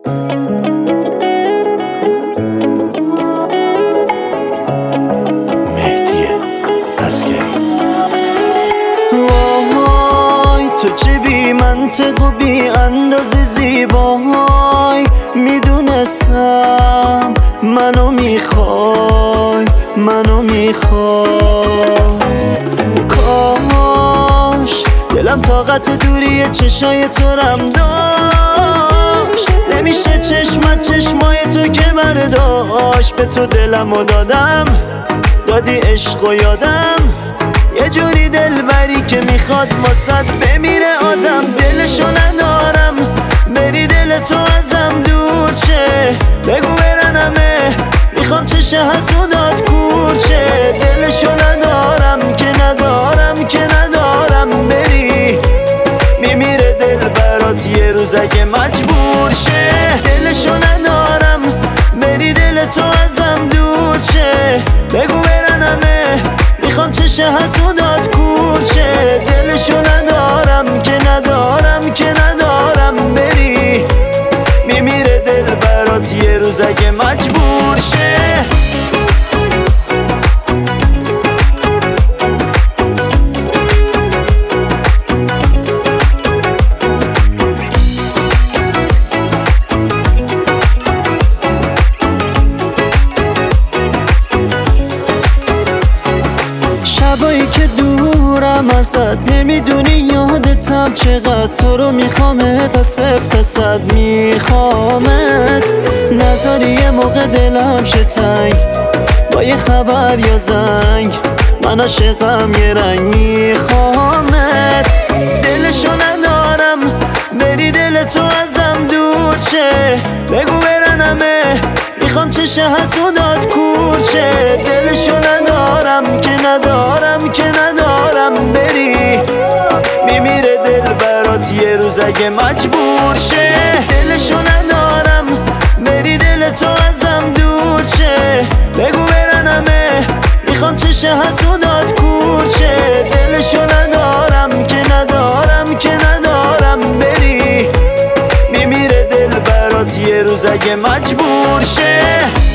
مهدی عسگری. وای تو چه بی منطق و بی اندازه زیبای، میدونستم منو میخوای، منو میخوای. کاش دلم طاقت دوری چشای تو رم داشت، نمیشه چشمت چشمای تو که برداشت. به تو دلمو دادم، دادی عشق و یادم، یه جوری دلبری که میخواد واسد بمیره آدم. دلشو ندارم بری دل تو ازم دور شه، بگو برنمه میخوام چشه حسودات کور شه. دلشو ندارم که ندارم که ندارم بری، میمیره دل برات یه روز اگه مجبور شه. دلشو ندارم بری دل تو ازم دور شه، بگو برنمه میخوام چشه حسودات کور شه. دلشو ندارم که ندارم که ندارم بری، میمیره دل برات یه روز اگه مجبور شه. شبایی که دورم ازت نمیدونی یادتم چقدر تو رو میخوامت، از صفر تا صد میخوامت. نذاری یه موقع دلم شه تنگ با یه خبر یا زنگ، من عاشقم یه رنگ میخوامت. دلشو ندارم بری دل تو ازم دور شه، بگو برنمه میخوام چشه حسودات کور شه. دلشو ندارم که ندارم که ندارم بری، میمیره دل برات یه روز اگه مجبور شه. دلشو ندارم بری دل تو ازم دور شه، بگو برنمه میخوام چشه حسودات کور شه. دلشو ندارم که ندارم که ندارم بری، میمیره دل برات یه روز اگه مجبور شه.